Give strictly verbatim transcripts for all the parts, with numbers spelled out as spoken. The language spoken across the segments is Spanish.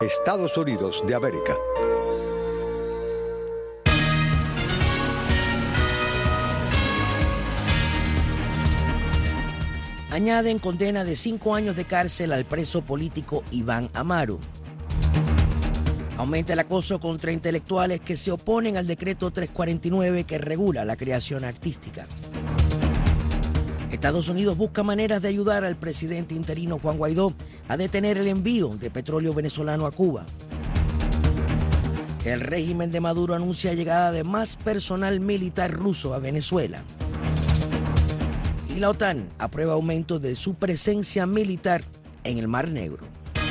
Estados Unidos de América. Añaden condena de cinco años de cárcel al preso político Iván Amaro. Aumenta el acoso contra intelectuales que se oponen al decreto trescientos cuarenta y nueve que regula la creación artística. Estados Unidos busca maneras de ayudar al presidente interino Juan Guaidó a detener el envío de petróleo venezolano a Cuba. El régimen de Maduro anuncia llegada de más personal militar ruso a Venezuela. Y la OTAN aprueba aumento de su presencia militar en el Mar Negro.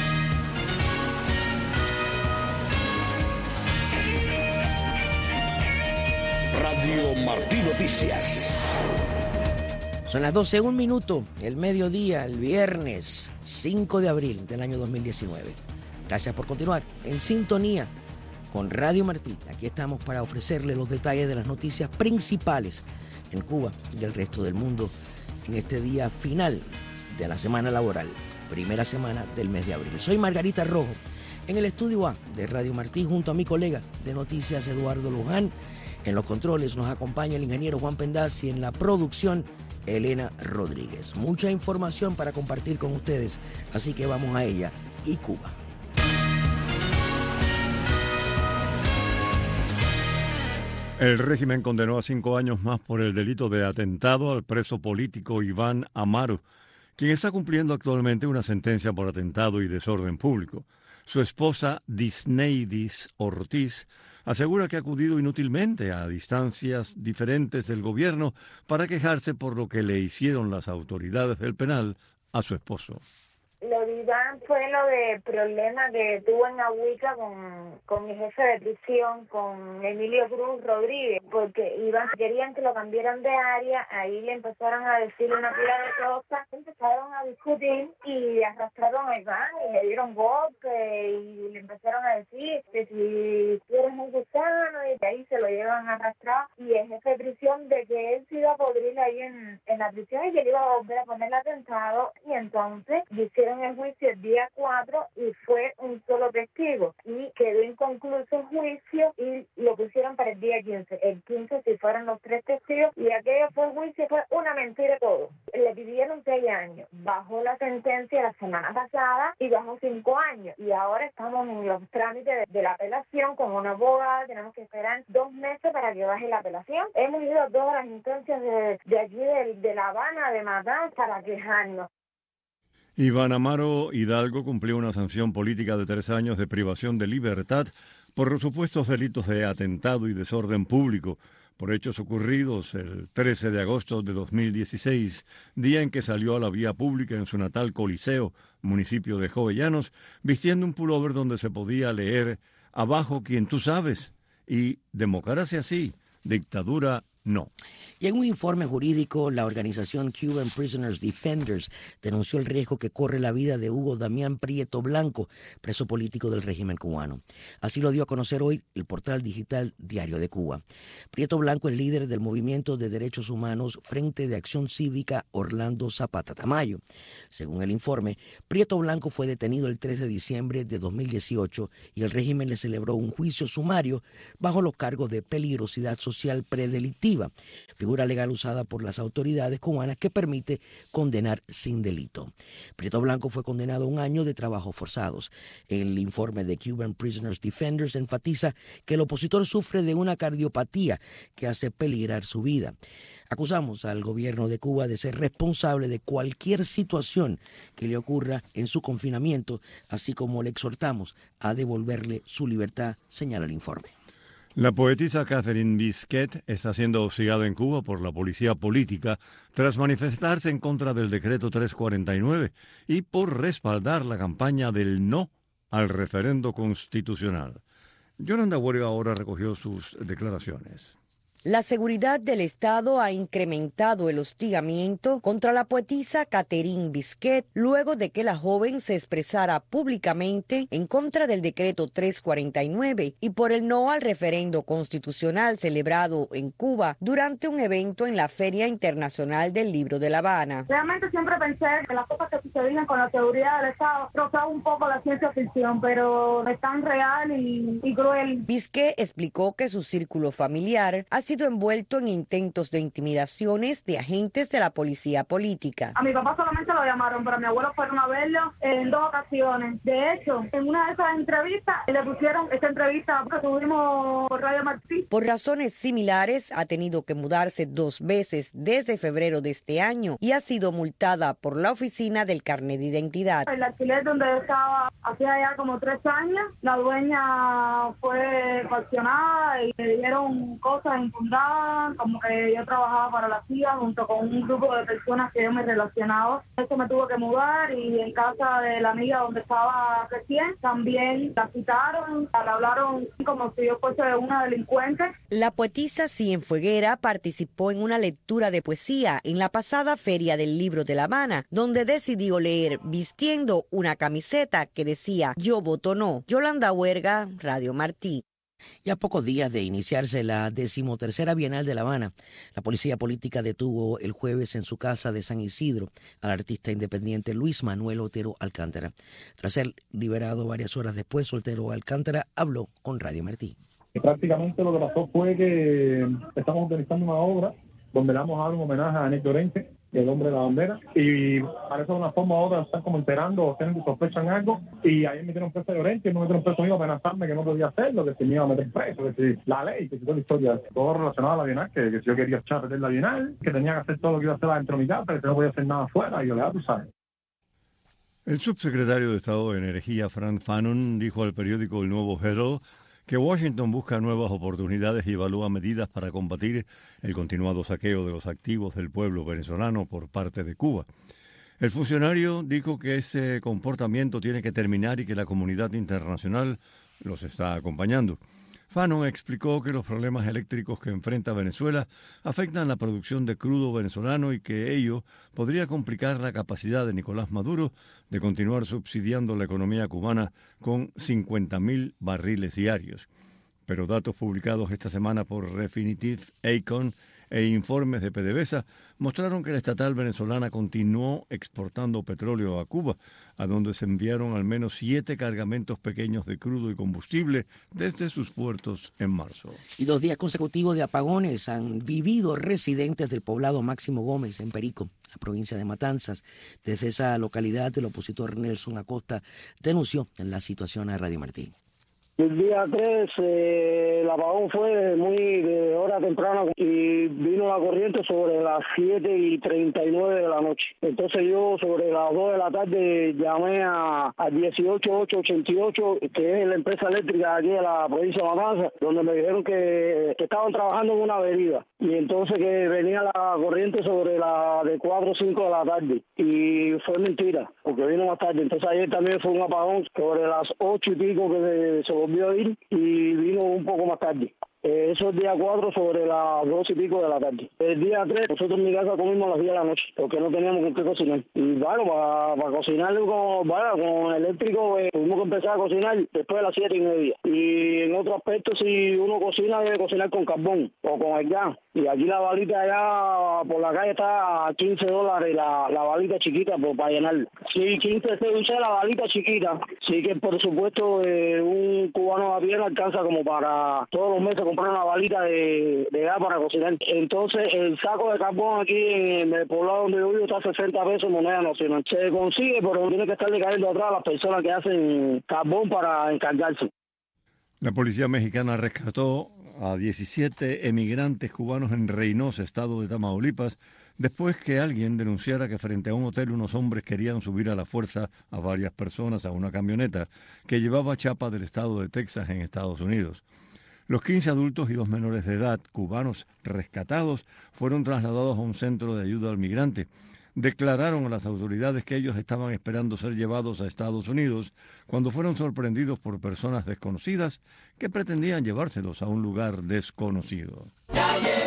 Radio Martí Noticias. Son las doce, un minuto, el mediodía, el viernes cinco de abril del año dos mil diecinueve. Gracias por continuar en sintonía con Radio Martí. Aquí estamos para ofrecerle los detalles de las noticias principales en Cuba y el resto del mundo en este día final de la semana laboral, primera semana del mes de abril. Soy Margarita Rojo, en el estudio A de Radio Martí, junto a mi colega de noticias Eduardo Luján. En los controles nos acompaña el ingeniero Juan Pendaz y en la producción Elena Rodríguez. Mucha información para compartir con ustedes, así que vamos a ella y Cuba. El régimen condenó a cinco años más por el delito de atentado al preso político Iván Amaro, quien está cumpliendo actualmente una sentencia por atentado y desorden público. Su esposa, Disneidis Ortiz, asegura que ha acudido inútilmente a distancias diferentes del gobierno para quejarse por lo que le hicieron las autoridades del penal a su esposo. Lo de Iván fue lo de problemas que tuvo en Agüita con, con mi jefe de prisión, con Emilio Cruz Rodríguez, porque Iván querían que lo cambiaran de área, ahí le empezaron a decir una pila de cosas, empezaron a discutir y arrastraron a Iván y le dieron golpe y le empezaron a decir que si tú eres un gusano, y de ahí se lo llevan a arrastrar, y el jefe de prisión de que él se iba a podrir ahí en, en la prisión y que le iba a volver a poner el atentado, y entonces hicieron el juicio el día cuatro y fue un solo testigo y quedó inconcluso el juicio y lo pusieron para el día quince. El quince sí fueron los tres testigos y aquello fue un juicio, fue una mentira todo. Le pidieron seis años, bajó la sentencia la semana pasada y bajó cinco años y ahora estamos en los trámites de, de la apelación con una abogada, tenemos que esperar dos meses para que baje la apelación. Hemos ido a todas las instancias de, de aquí de, de La Habana, de Matanzas, para quejarnos. Iván Amaro Hidalgo cumplió una sanción política de tres años de privación de libertad por los supuestos delitos de atentado y desorden público, por hechos ocurridos el trece de agosto de dos mil dieciséis, día en que salió a la vía pública en su natal Coliseo, municipio de Jovellanos, vistiendo un pullover donde se podía leer "Abajo quien tú sabes" y "Democracia sí, dictadura no". Y en un informe jurídico, la organización Cuban Prisoners Defenders denunció el riesgo que corre la vida de Hugo Damián Prieto Blanco, preso político del régimen cubano. Así lo dio a conocer hoy el portal digital Diario de Cuba. Prieto Blanco es líder del movimiento de derechos humanos Frente de Acción Cívica Orlando Zapata Tamayo. Según el informe, Prieto Blanco fue detenido el tres de diciembre de dos mil dieciocho y el régimen le celebró un juicio sumario bajo los cargos de peligrosidad social predelictiva, figura legal usada por las autoridades cubanas que permite condenar sin delito. Prieto Blanco fue condenado a un año de trabajos forzados. El informe de Cuban Prisoners Defenders enfatiza que el opositor sufre de una cardiopatía que hace peligrar su vida. Acusamos al gobierno de Cuba de ser responsable de cualquier situación que le ocurra en su confinamiento, así como le exhortamos a devolverle su libertad, señala el informe. La poetisa Catherine Bisquet está siendo hostigada en Cuba por la policía política tras manifestarse en contra del decreto trescientos cuarenta y nueve y por respaldar la campaña del no al referendo constitucional. Yolanda Huerga ahora recogió sus declaraciones. La seguridad del Estado ha incrementado el hostigamiento contra la poetisa Catherine Bisquet luego de que la joven se expresara públicamente en contra del decreto trescientos cuarenta y nueve y por el no al referendo constitucional celebrado en Cuba durante un evento en la Feria Internacional del Libro de La Habana. Realmente siempre pensé que las cosas que sucedían con la seguridad del Estado rozaba un poco la ciencia ficción, pero es tan real y, y cruel. Bisquet explicó que su círculo familiar ha sido envuelto en intentos de intimidaciones de agentes de la policía política. A mi papá solamente lo llamaron, pero a mi abuelo fueron a verlo en dos ocasiones. De hecho, en una de esas entrevistas le pusieron esa entrevista que tuvimos por Radio Martí. Por razones similares, ha tenido que mudarse dos veces desde febrero de este año y ha sido multada por la oficina del carnet de identidad. El alquiler donde estaba hacía ya como tres años, la dueña fue coaccionada y le dieron cosas infundadas, como que yo trabajaba para la C I A junto con un grupo de personas que yo me relacionaba. Eso me tuve que mudar y en casa de la amiga donde estaba recién también la citaron, la hablaron como si yo fuese una delincuente. La poetisa Cienfueguera participó en una lectura de poesía en la pasada Feria del Libro de La Habana, donde decidió leer vistiendo una camiseta que decía "Yo voto no". Yolanda Huerga, Radio Martí. Y a pocos días de iniciarse la decimotercera Bienal de La Habana, la policía política detuvo el jueves en su casa de San Isidro al artista independiente Luis Manuel Otero Alcántara. Tras ser liberado varias horas después, Otero Alcántara habló con Radio Martí. Prácticamente lo que pasó fue que estamos organizando una obra donde le vamos a dar un homenaje a Néstor Llorente, el hombre de la bandera, y parece de una forma u otra están como enterando o tienen que sospechan algo, y ahí me metieron preso a Llorente, y me metieron preso mío a amenazarme que no podía hacerlo, que si me iba a meter preso, que si la ley, que si toda la historia, todo relacionado a la Bienal, que, que si yo quería echar a perder la Bienal, que tenía que hacer todo lo que iba a hacer dentro de mi casa, que no podía hacer nada afuera, y yo le daba, tú sabes. El subsecretario de Estado de Energía, Frank Fanon, dijo al periódico El Nuevo Herald que Washington busca nuevas oportunidades y evalúa medidas para combatir el continuado saqueo de los activos del pueblo venezolano por parte de Cuba. El funcionario dijo que ese comportamiento tiene que terminar y que la comunidad internacional los está acompañando. Fanon explicó que los problemas eléctricos que enfrenta Venezuela afectan la producción de crudo venezolano y que ello podría complicar la capacidad de Nicolás Maduro de continuar subsidiando la economía cubana con cincuenta mil barriles diarios. Pero datos publicados esta semana por Refinitiv, Econ e informes de PDVSA mostraron que la estatal venezolana continuó exportando petróleo a Cuba, a donde se enviaron al menos siete cargamentos pequeños de crudo y combustible desde sus puertos en marzo. Y dos días consecutivos de apagones han vivido residentes del poblado Máximo Gómez en Perico, la provincia de Matanzas. Desde esa localidad, el opositor Nelson Acosta denunció la situación a Radio Martí. El día tres, eh, el apagón fue muy de hora temprana y vino la corriente sobre las siete y treinta y nueve de la noche. Entonces yo sobre las dos de la tarde llamé a, a dieciocho ocho ochenta y ocho, que es la empresa eléctrica aquí de la provincia de Matanzas, donde me dijeron que, que estaban trabajando en una avenida. Y entonces que venía la corriente sobre la de cuatro o cinco de la tarde. Y fue mentira, porque vino más tarde. Entonces ayer también fue un apagón sobre las ocho y pico que se volvió a ir y vino un poco más tarde. Eh, eso es el día cuatro sobre las dos y pico de la tarde. El día tres, nosotros en mi casa comimos a las diez de la noche, porque no teníamos con qué cocinar. Y bueno, para, para cocinar con, bueno, con eléctrico, eh, tuvimos que empezar a cocinar después de las siete y media. Y en otro aspecto, si uno cocina, debe cocinar con carbón o con el gas. Y aquí la balita allá por la calle está a quince dólares la, la balita chiquita por, para llenarla. Sí, quince se usa la balita chiquita. Sí que por supuesto eh, un cubano a pie no alcanza como para todos los meses comprar una balita de, de gas para cocinar. Entonces el saco de carbón aquí en el poblado donde yo vivo está a sesenta pesos moneda nacional. Se consigue, pero tiene que estarle cayendo atrás a las personas que hacen carbón para encargarse. La policía mexicana rescató a diecisiete emigrantes cubanos en Reynosa, estado de Tamaulipas, después que alguien denunciara que frente a un hotel unos hombres querían subir a la fuerza a varias personas a una camioneta que llevaba chapa del estado de Texas en Estados Unidos. Los quince adultos y dos menores de edad cubanos rescatados fueron trasladados a un centro de ayuda al migrante. Declararon a las autoridades que ellos estaban esperando ser llevados a Estados Unidos cuando fueron sorprendidos por personas desconocidas que pretendían llevárselos a un lugar desconocido. ¡Ya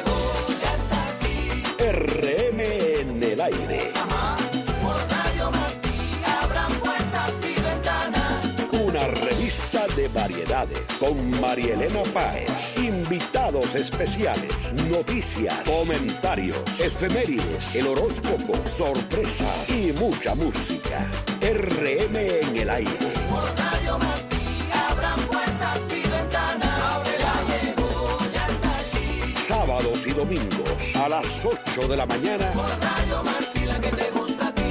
R M en el aire. Ajá, por Radio Martí abran puertas y ventanas. Una revista de variedades con María Elena Páez. Invitados especiales, noticias, comentarios, efemérides, el horóscopo, sorpresas y mucha música. R M en el aire. Por Radio Martí abran puertas y ventanas. Ya llegó, ya está aquí. Sábados y domingos a las ocho de la mañana. Por Radio Martí, la que te gusta a ti.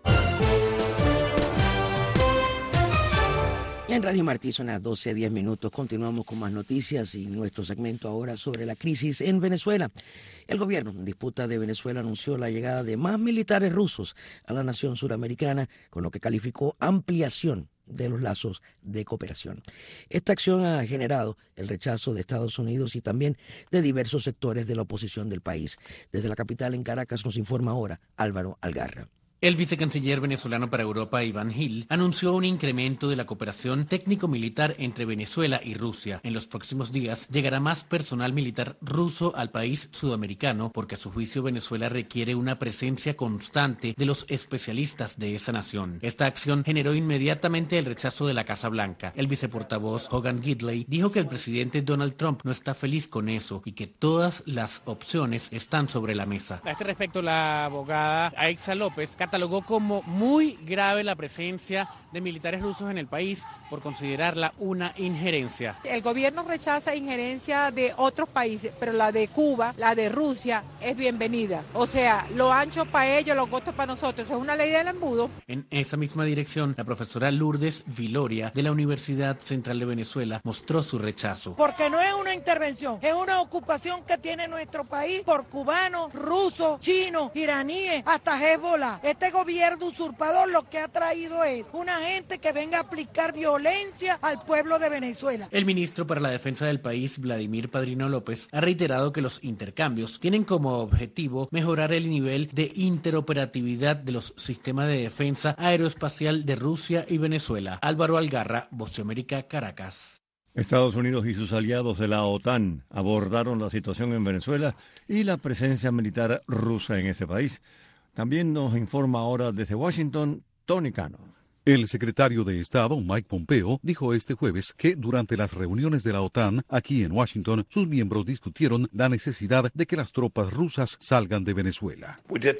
En Radio Martí son las doce, diez minutos. Continuamos con más noticias y nuestro segmento ahora sobre la crisis en Venezuela. El gobierno en disputa de Venezuela anunció la llegada de más militares rusos a la nación suramericana, con lo que calificó ampliación de los lazos de cooperación. Esta acción ha generado el rechazo de Estados Unidos y también de diversos sectores de la oposición del país. Desde la capital en Caracas nos informa ahora Álvaro Algarra. El vicecanciller venezolano para Europa, Iván Gil, anunció un incremento de la cooperación técnico-militar entre Venezuela y Rusia. En los próximos días llegará más personal militar ruso al país sudamericano porque a su juicio Venezuela requiere una presencia constante de los especialistas de esa nación. Esta acción generó inmediatamente el rechazo de la Casa Blanca. El viceportavoz Hogan Gidley dijo que el presidente Donald Trump no está feliz con eso y que todas las opciones están sobre la mesa. A este respecto, la abogada Aixa López catalogó como muy grave la presencia de militares rusos en el país por considerarla una injerencia. El gobierno rechaza injerencia de otros países, pero la de Cuba, la de Rusia, es bienvenida. O sea, lo ancho para ellos, lo corto para nosotros. Es una ley del embudo. En esa misma dirección, la profesora Lourdes Viloria de la Universidad Central de Venezuela mostró su rechazo. Porque no es una intervención, es una ocupación que tiene nuestro país por cubanos, rusos, chinos, iraníes, hasta Hezbollah. Este gobierno usurpador lo que ha traído es una gente que venga a aplicar violencia al pueblo de Venezuela. El ministro para la Defensa del país, Vladimir Padrino López, ha reiterado que los intercambios tienen como objetivo mejorar el nivel de interoperatividad de los sistemas de defensa aeroespacial de Rusia y Venezuela. Álvaro Algarra, Voz de América, Caracas. Estados Unidos y sus aliados de la OTAN abordaron la situación en Venezuela y la presencia militar rusa en ese país. También nos informa ahora desde Washington, Tony Cano. El secretario de Estado, Mike Pompeo, dijo este jueves que durante las reuniones de la OTAN aquí en Washington, sus miembros discutieron la necesidad de que las tropas rusas salgan de Venezuela.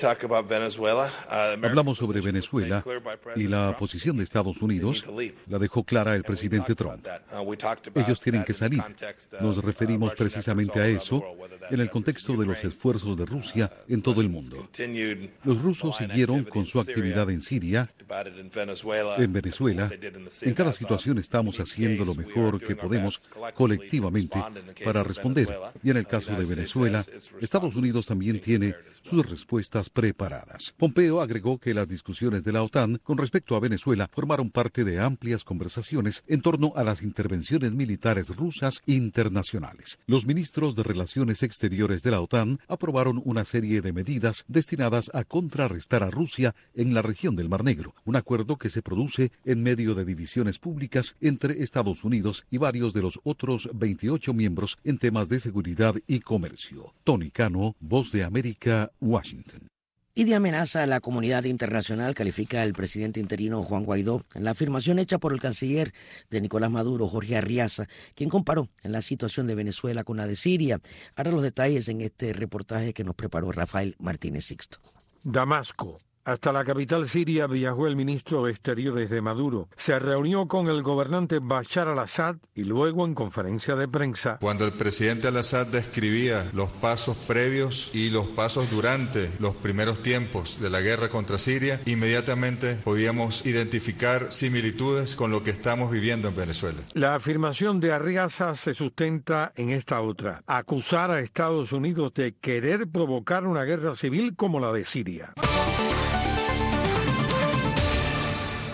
Hablamos sobre Venezuela y la posición de Estados Unidos la dejó clara el presidente Trump. Ellos tienen que salir. Nos referimos precisamente a eso en el contexto de los esfuerzos de Rusia en todo el mundo. Los rusos siguieron con su actividad en Siria, en Venezuela. En cada situación estamos haciendo lo mejor que podemos colectivamente para responder. Y en el caso de Venezuela, Estados Unidos también tiene sus respuestas preparadas. Pompeo agregó que las discusiones de la OTAN con respecto a Venezuela formaron parte de amplias conversaciones en torno a las intervenciones militares rusas internacionales. Los ministros de Relaciones Exteriores de la OTAN aprobaron una serie de medidas destinadas a contrarrestar a Rusia en la región del Mar Negro, un acuerdo que se produce en medio de divisiones públicas entre Estados Unidos y varios de los otros veintiocho miembros en temas de seguridad y comercio. Tony Cano, Voz de América, Washington. Y de amenaza a la comunidad internacional califica el presidente interino Juan Guaidó en la afirmación hecha por el canciller de Nicolás Maduro, Jorge Arriaza, quien comparó en la situación de Venezuela con la de Siria. Ahora los detalles en este reportaje que nos preparó Rafael Martínez Sixto. Damasco. Hasta la capital siria viajó el ministro de Exteriores de Maduro. Se reunió con el gobernante Bashar al-Assad y luego en conferencia de prensa. Cuando el presidente al-Assad describía los pasos previos y los pasos durante los primeros tiempos de la guerra contra Siria, inmediatamente podíamos identificar similitudes con lo que estamos viviendo en Venezuela. La afirmación de Arriaza se sustenta en esta otra: acusar a Estados Unidos de querer provocar una guerra civil como la de Siria.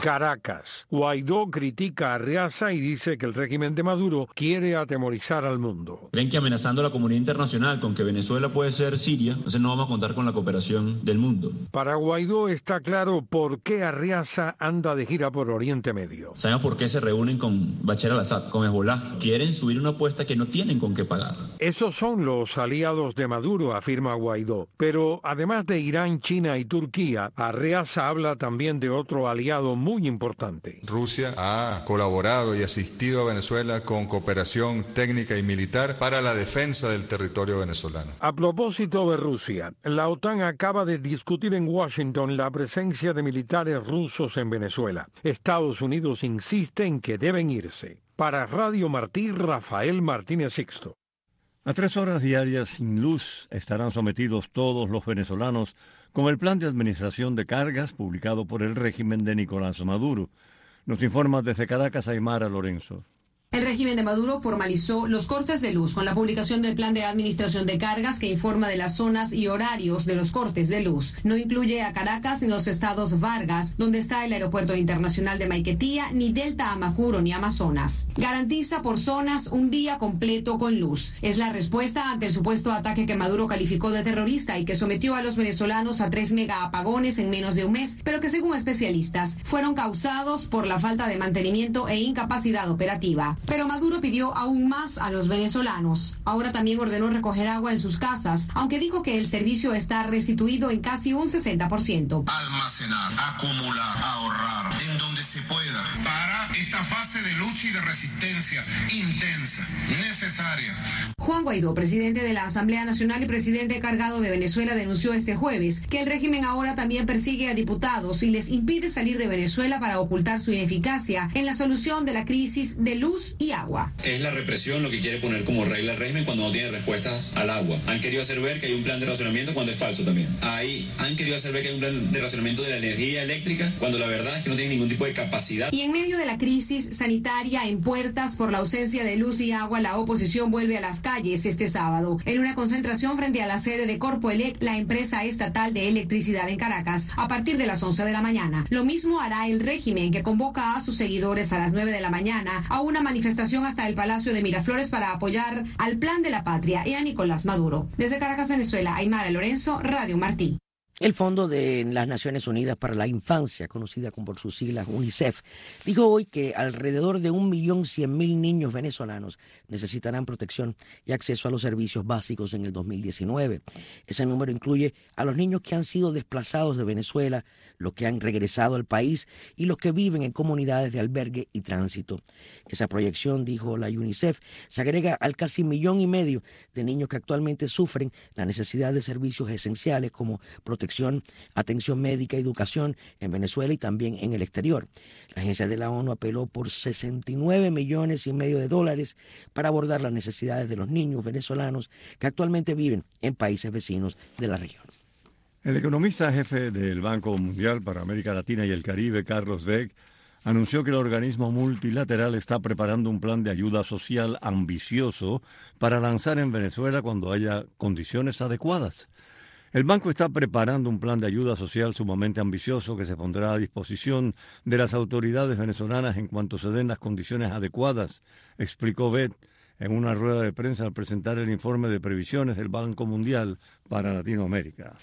Caracas. Guaidó critica a Arriaza y dice que el régimen de Maduro quiere atemorizar al mundo. Creen que amenazando a la comunidad internacional con que Venezuela puede ser Siria, entonces no vamos a contar con la cooperación del mundo. Para Guaidó está claro por qué Arriaza anda de gira por Oriente Medio. Sabemos por qué se reúnen con Bashar al-Assad, con Hezbollah. Quieren subir una apuesta que no tienen con qué pagar. Esos son los aliados de Maduro, afirma Guaidó. Pero además de Irán, China y Turquía, Arriaza habla también de otro aliado muy muy importante. Rusia ha colaborado y asistido a Venezuela con cooperación técnica y militar para la defensa del territorio venezolano. A propósito de Rusia, la OTAN acaba de discutir en Washington la presencia de militares rusos en Venezuela. Estados Unidos insiste en que deben irse. Para Radio Martí, Rafael Martínez Sixto. A tres horas diarias sin luz estarán sometidos todos los venezolanos con el plan de administración de cargas publicado por el régimen de Nicolás Maduro. Nos informa desde Caracas Aymara Lorenzo. El régimen de Maduro formalizó los cortes de luz con la publicación del plan de administración de cargas que informa de las zonas y horarios de los cortes de luz. No incluye a Caracas ni los estados Vargas, donde está el aeropuerto internacional de Maiquetía, ni Delta Amacuro ni Amazonas. Garantiza por zonas un día completo con luz. Es la respuesta ante el supuesto ataque que Maduro calificó de terrorista y que sometió a los venezolanos a tres mega apagones en menos de un mes, pero que según especialistas fueron causados por la falta de mantenimiento e incapacidad operativa. Pero Maduro pidió aún más a los venezolanos. Ahora también ordenó recoger agua en sus casas, aunque dijo que el servicio está restituido en casi un sesenta por ciento. Almacenar, acumular, ahorrar, en donde se pueda, para esta fase de lucha y de resistencia intensa, necesaria. Juan Guaidó, presidente de la Asamblea Nacional y presidente cargado de Venezuela, denunció este jueves que el régimen ahora también persigue a diputados y les impide salir de Venezuela para ocultar su ineficacia en la solución de la crisis de luz y agua. Es la represión lo que quiere poner como regla el régimen cuando no tiene respuestas al agua. Han querido hacer ver que hay un plan de racionamiento cuando es falso también. Ahí han querido hacer ver que hay un plan de racionamiento de la energía eléctrica cuando la verdad es que no tiene ningún tipo de capacidad. Y en medio de la crisis sanitaria en puertas por la ausencia de luz y agua, la oposición vuelve a las calles este sábado en una concentración frente a la sede de Corpoelec, la empresa estatal de electricidad en Caracas, a partir de las once de la mañana. Lo mismo hará el régimen, que convoca a sus seguidores a las nueve de la mañana a una manifestación manifestación hasta el Palacio de Miraflores para apoyar al Plan de la Patria y a Nicolás Maduro. Desde Caracas, Venezuela, Aymara Lorenzo, Radio Martí. El Fondo de las Naciones Unidas para la Infancia, conocida como por sus siglas UNICEF, dijo hoy que alrededor de un millón cien mil niños venezolanos necesitarán protección y acceso a los servicios básicos en el dos mil diecinueve. Ese número incluye a los niños que han sido desplazados de Venezuela, los que han regresado al país y los que viven en comunidades de albergue y tránsito. Esa proyección, dijo la UNICEF, se agrega al casi millón y medio de niños que actualmente sufren la necesidad de servicios esenciales como protección, atención médica y educación en Venezuela y también en el exterior. La agencia de la ONU apeló por sesenta y nueve millones y medio de dólares para abordar las necesidades de los niños venezolanos que actualmente viven en países vecinos de la región. El economista jefe del Banco Mundial para América Latina y el Caribe, Carlos Beck, anunció que el organismo multilateral está preparando un plan de ayuda social ambicioso para lanzar en Venezuela cuando haya condiciones adecuadas. El banco está preparando un plan de ayuda social sumamente ambicioso que se pondrá a disposición de las autoridades venezolanas en cuanto se den las condiciones adecuadas, explicó Beck en una rueda de prensa al presentar el informe de previsiones del Banco Mundial para Latinoamérica.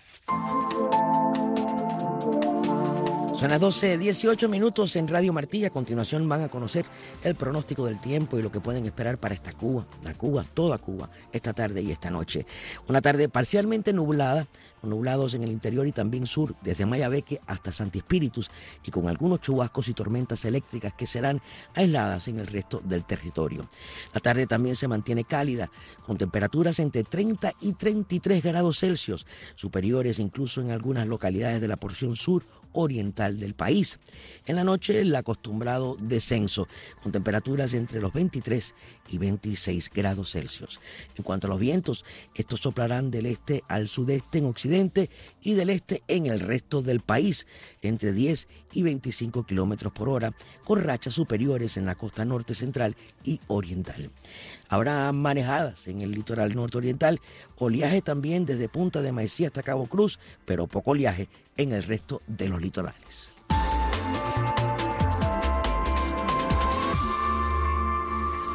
Son las doce dieciocho minutos en Radio Martí. A continuación van a conocer el pronóstico del tiempo y lo que pueden esperar para esta Cuba, la Cuba, toda Cuba, esta tarde y esta noche. Una tarde parcialmente nublada, con nublados en el interior y también sur, desde Mayabeque hasta Santi Espíritus, y con algunos chubascos y tormentas eléctricas que serán aisladas en el resto del territorio. La tarde también se mantiene cálida, con temperaturas entre treinta y treinta y tres grados Celsius, superiores incluso en algunas localidades de la porción sur oriental del país. En la noche, el acostumbrado descenso, con temperaturas entre los veintitrés y veintiséis grados Celsius. En cuanto a los vientos, estos soplarán del este al sudeste en occidente y del este en el resto del país, entre diez y veinticinco kilómetros por hora, con rachas superiores en la costa norte central y oriental. Habrá marejadas en el litoral norte-oriental, oleaje también desde Punta de Maicí hasta Cabo Cruz, pero poco oleaje en el resto de los litorales.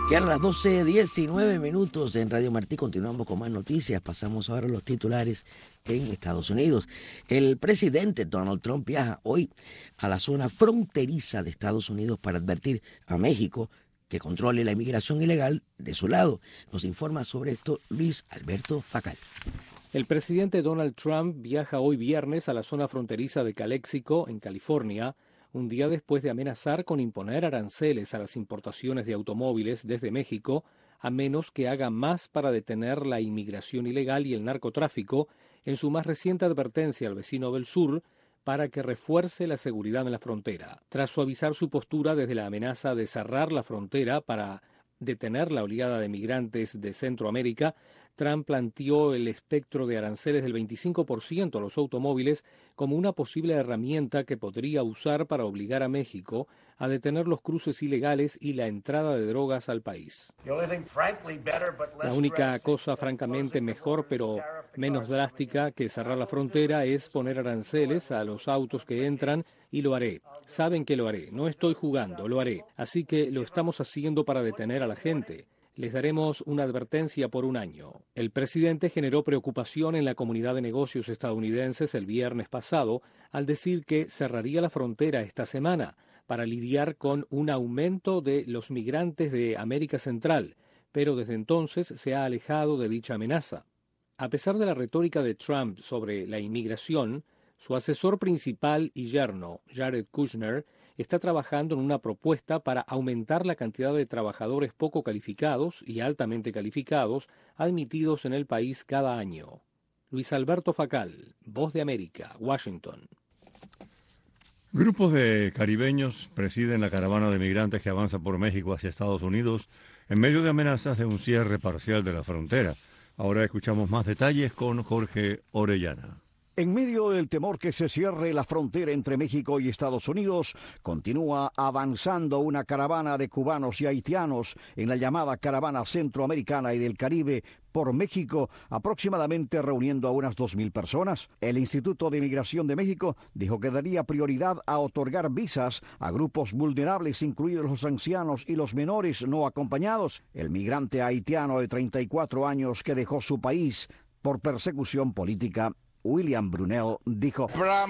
Y a las doce diecinueve minutos en Radio Martí continuamos con más noticias. Pasamos ahora a los titulares en Estados Unidos. El presidente Donald Trump viaja hoy a la zona fronteriza de Estados Unidos para advertir a México que controle la inmigración ilegal de su lado. Nos informa sobre esto Luis Alberto Facal. El presidente Donald Trump viaja hoy viernes a la zona fronteriza de Calexico, en California, un día después de amenazar con imponer aranceles a las importaciones de automóviles desde México, a menos que haga más para detener la inmigración ilegal y el narcotráfico, en su más reciente advertencia al vecino del sur para que refuerce la seguridad en la frontera. Tras suavizar su postura desde la amenaza de cerrar la frontera para detener la oleada de migrantes de Centroamérica, Trump planteó el espectro de aranceles del veinticinco por ciento a los automóviles como una posible herramienta que podría usar para obligar a México a detener los cruces ilegales y la entrada de drogas al país. La única cosa francamente mejor pero menos drástica que cerrar la frontera es poner aranceles a los autos que entran, y lo haré. Saben que lo haré. No estoy jugando, lo haré. Así que lo estamos haciendo para detener a la gente. Les daremos una advertencia por un año. El presidente generó preocupación en la comunidad de negocios estadounidenses el viernes pasado al decir que cerraría la frontera esta semana para lidiar con un aumento de los migrantes de América Central, pero desde entonces se ha alejado de dicha amenaza. A pesar de la retórica de Trump sobre la inmigración, su asesor principal y yerno, Jared Kushner, está trabajando en una propuesta para aumentar la cantidad de trabajadores poco calificados y altamente calificados admitidos en el país cada año. Luis Alberto Facal, Voz de América, Washington. Grupos de caribeños presiden la caravana de migrantes que avanza por México hacia Estados Unidos en medio de amenazas de un cierre parcial de la frontera. Ahora escuchamos más detalles con Jorge Orellana. En medio del temor que se cierre la frontera entre México y Estados Unidos, continúa avanzando una caravana de cubanos y haitianos en la llamada Caravana Centroamericana y del Caribe por México, aproximadamente reuniendo a unas dos mil personas. El Instituto de Inmigración de México dijo que daría prioridad a otorgar visas a grupos vulnerables, incluidos los ancianos y los menores no acompañados. El migrante haitiano de treinta y cuatro años que dejó su país por persecución política, William Brunel, dijo: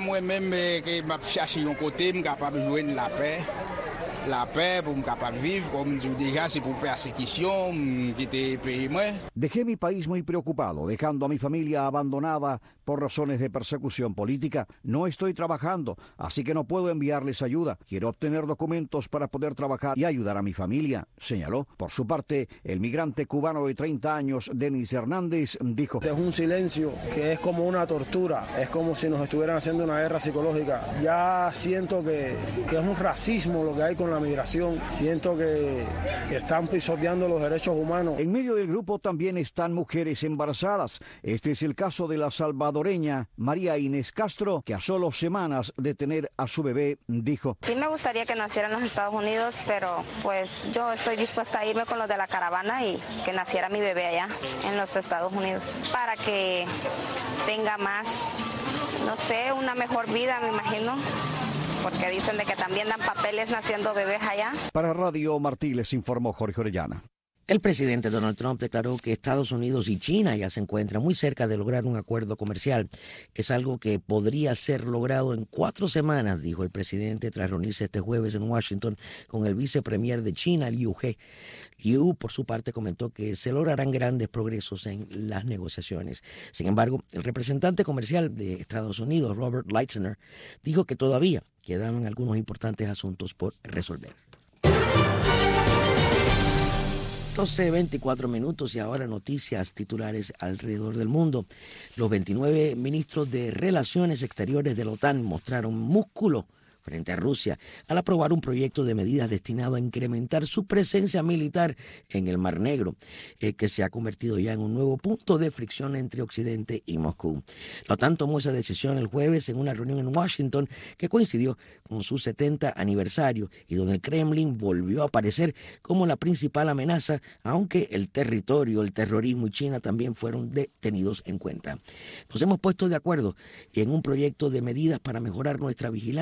Dejé mi país muy preocupado, dejando a mi familia abandonada por razones de persecución política. No estoy trabajando, así que no puedo enviarles ayuda. Quiero obtener documentos para poder trabajar y ayudar a mi familia, señaló. Por su parte, el migrante cubano de treinta años, Denis Hernández, dijo: Es un silencio que es como una tortura, es como si nos estuvieran haciendo una guerra psicológica. Ya siento que, que es un racismo lo que hay con la migración. Siento que, que están pisoteando los derechos humanos. En medio del grupo también están mujeres embarazadas. Este es el caso de la salvadoreña María Inés Castro, que a solo semanas de tener a su bebé dijo: Sí me gustaría que naciera en los Estados Unidos, pero pues yo estoy dispuesta a irme con los de la caravana y que naciera mi bebé allá en los Estados Unidos para que tenga más, no sé, una mejor vida, me imagino, porque dicen de que también dan papeles naciendo bebés allá. Para Radio Martí les informó Jorge Orellana. El presidente Donald Trump declaró que Estados Unidos y China ya se encuentran muy cerca de lograr un acuerdo comercial. Es algo que podría ser logrado en cuatro semanas, dijo el presidente tras reunirse este jueves en Washington con el vicepremier de China, Liu He. Liu, por su parte, comentó que se lograrán grandes progresos en las negociaciones. Sin embargo, el representante comercial de Estados Unidos, Robert Lighthizer, dijo que todavía quedaban algunos importantes asuntos por resolver. doce veinticuatro minutos y ahora noticias titulares alrededor del mundo. Los veintinueve ministros de Relaciones Exteriores de la OTAN mostraron músculo frente a Rusia al aprobar un proyecto de medidas destinado a incrementar su presencia militar en el Mar Negro, eh, que se ha convertido ya en un nuevo punto de fricción entre Occidente y Moscú. La OTAN tomó esa decisión el jueves en una reunión en Washington que coincidió con su setenta aniversario y donde el Kremlin volvió a aparecer como la principal amenaza, aunque el territorio, el terrorismo y China también fueron tenidos en cuenta. Nos hemos puesto de acuerdo en un proyecto de medidas para mejorar nuestra vigilancia de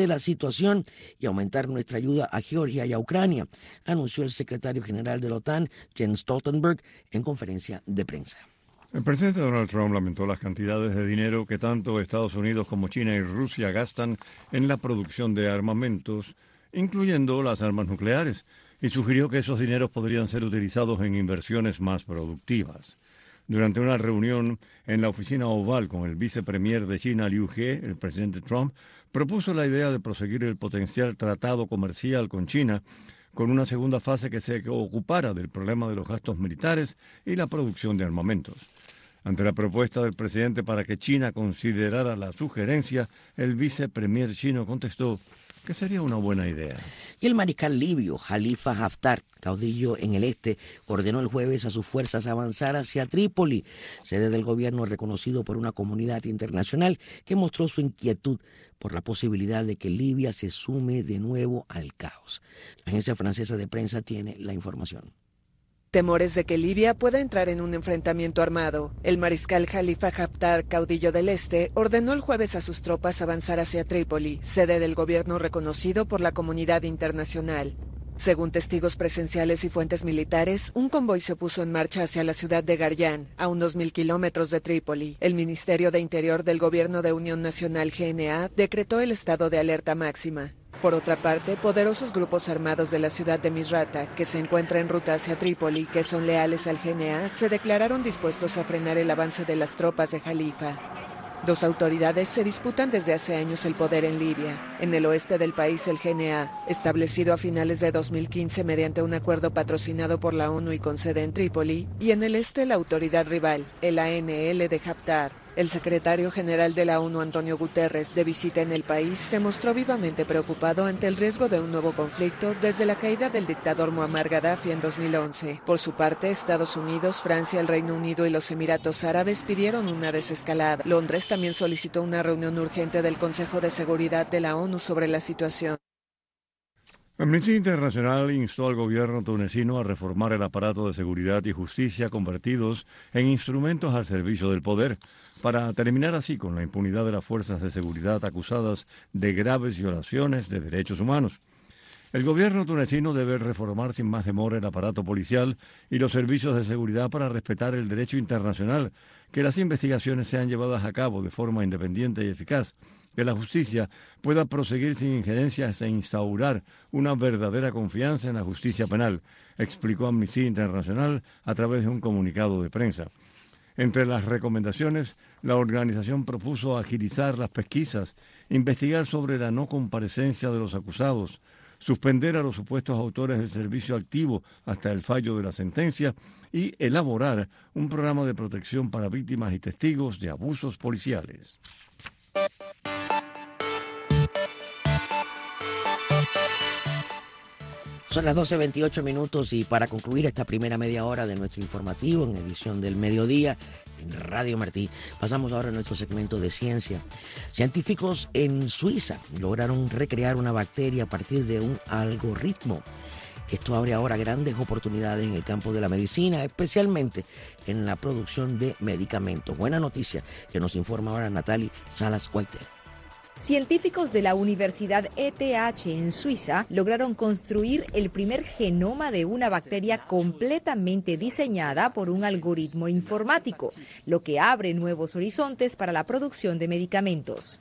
de la situación y aumentar nuestra ayuda a Georgia y a Ucrania, anunció el secretario general de la OTAN, Jens Stoltenberg, en conferencia de prensa. El presidente Donald Trump lamentó las cantidades de dinero que tanto Estados Unidos como China y Rusia gastan en la producción de armamentos, incluyendo las armas nucleares, y sugirió que esos dineros podrían ser utilizados en inversiones más productivas. Durante una reunión en la oficina oval con el vicepremier de China, Liu He, el presidente Trump propuso la idea de proseguir el potencial tratado comercial con China con una segunda fase que se ocupara del problema de los gastos militares y la producción de armamentos. Ante la propuesta del presidente para que China considerara la sugerencia, el vicepremier chino contestó que sería una buena idea. Y el mariscal libio Khalifa Haftar, caudillo en el este, ordenó el jueves a sus fuerzas avanzar hacia Trípoli, sede del gobierno reconocido por una comunidad internacional que mostró su inquietud por la posibilidad de que Libia se sume de nuevo al caos. La agencia francesa de prensa tiene la información. Temores de que Libia pueda entrar en un enfrentamiento armado. El mariscal Khalifa Haftar, caudillo del este, ordenó el jueves a sus tropas avanzar hacia Trípoli, sede del gobierno reconocido por la comunidad internacional. Según testigos presenciales y fuentes militares, un convoy se puso en marcha hacia la ciudad de Garyan, a unos mil kilómetros de Trípoli. El Ministerio de Interior del Gobierno de Unión Nacional G N A decretó el estado de alerta máxima. Por otra parte, poderosos grupos armados de la ciudad de Misrata, que se encuentra en ruta hacia Trípoli, que son leales al G N A, se declararon dispuestos a frenar el avance de las tropas de Khalifa. Dos autoridades se disputan desde hace años el poder en Libia. En el oeste del país, el G N A, establecido a finales de dos mil quince mediante un acuerdo patrocinado por la ONU y con sede en Trípoli, y en el este la autoridad rival, el A N L de Haftar. El secretario general de la ONU, Antonio Guterres, de visita en el país, se mostró vivamente preocupado ante el riesgo de un nuevo conflicto desde la caída del dictador Muammar Gaddafi en dos mil once. Por su parte, Estados Unidos, Francia, el Reino Unido y los Emiratos Árabes pidieron una desescalada. Londres también solicitó una reunión urgente del Consejo de Seguridad de la ONU sobre la situación. Amnistía Internacional instó al gobierno tunecino a reformar el aparato de seguridad y justicia convertidos en instrumentos al servicio del poder, para terminar así con la impunidad de las fuerzas de seguridad acusadas de graves violaciones de derechos humanos. El gobierno tunecino debe reformar sin más demora el aparato policial y los servicios de seguridad para respetar el derecho internacional, que las investigaciones sean llevadas a cabo de forma independiente y eficaz, que la justicia pueda proseguir sin injerencias e instaurar una verdadera confianza en la justicia penal, explicó Amnistía Internacional a través de un comunicado de prensa. Entre las recomendaciones, la organización propuso agilizar las pesquisas, investigar sobre la no comparecencia de los acusados, suspender a los supuestos autores del servicio activo hasta el fallo de la sentencia y elaborar un programa de protección para víctimas y testigos de abusos policiales. Son las doce veintiocho minutos y para concluir esta primera media hora de nuestro informativo en edición del mediodía en Radio Martí, pasamos ahora a nuestro segmento de ciencia. Científicos en Suiza lograron recrear una bacteria a partir de un algoritmo. Esto abre ahora grandes oportunidades en el campo de la medicina, especialmente en la producción de medicamentos. Buena noticia que nos informa ahora Natalie Salas-White. Científicos de la Universidad E T H en Suiza lograron construir el primer genoma de una bacteria completamente diseñada por un algoritmo informático, lo que abre nuevos horizontes para la producción de medicamentos.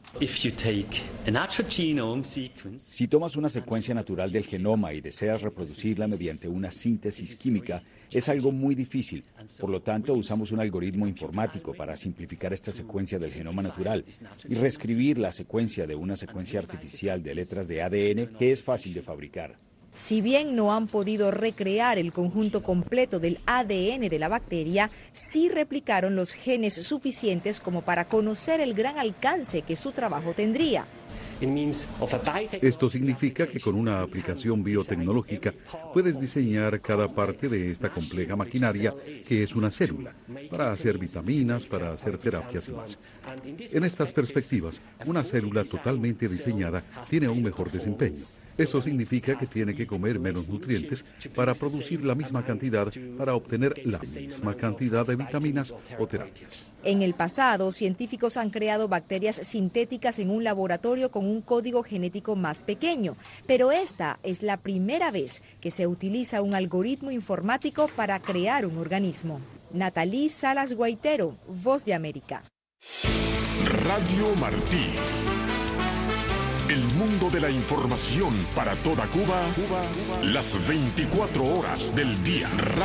Si tomas una secuencia natural del genoma y deseas reproducirla mediante una síntesis química, es algo muy difícil. Por lo tanto, usamos un algoritmo informático para simplificar esta secuencia del genoma natural y reescribir la secuencia de una secuencia artificial de letras de A D N que es fácil de fabricar. Si bien no han podido recrear el conjunto completo del A D N de la bacteria, sí replicaron los genes suficientes como para conocer el gran alcance que su trabajo tendría. Esto significa que con una aplicación biotecnológica puedes diseñar cada parte de esta compleja maquinaria que es una célula, para hacer vitaminas, para hacer terapias y más. En estas perspectivas, una célula totalmente diseñada tiene un mejor desempeño. Eso significa que tiene que comer menos nutrientes para producir la misma cantidad, para obtener la misma cantidad de vitaminas o terapias. En el pasado, científicos han creado bacterias sintéticas en un laboratorio con un código genético más pequeño, pero esta es la primera vez que se utiliza un algoritmo informático para crear un organismo. Natalí Salas Guaitero, Voz de América. Radio Martí. El mundo de la información para toda Cuba, Cuba, las veinticuatro horas del día.